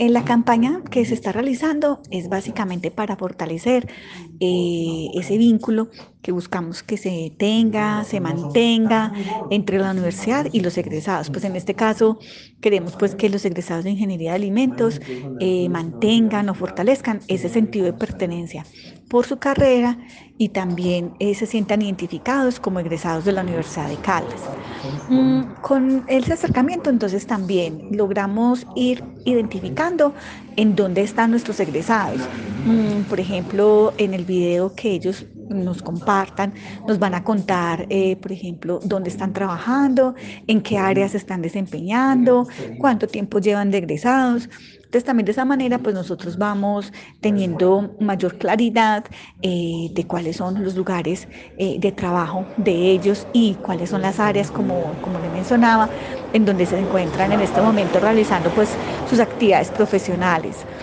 En la campaña que se está realizando es básicamente para fortalecer ese vínculo que buscamos que se tenga, se mantenga entre la universidad y los egresados. Pues en este caso queremos pues que los egresados de Ingeniería de Alimentos mantengan o fortalezcan ese sentido de pertenencia por su carrera y también se sientan identificados como egresados de la Universidad de Caldas. Con ese acercamiento, entonces también logramos ir identificando en dónde están nuestros egresados. Por ejemplo, en el video que ellos nos compartan, nos van a contar, por ejemplo, dónde están trabajando, en qué áreas se están desempeñando, cuánto tiempo llevan de egresados. Entonces también de esa manera pues nosotros vamos teniendo mayor claridad de cuáles son los lugares de trabajo de ellos y cuáles son las áreas, como le mencionaba, en donde se encuentran en este momento realizando pues sus actividades profesionales.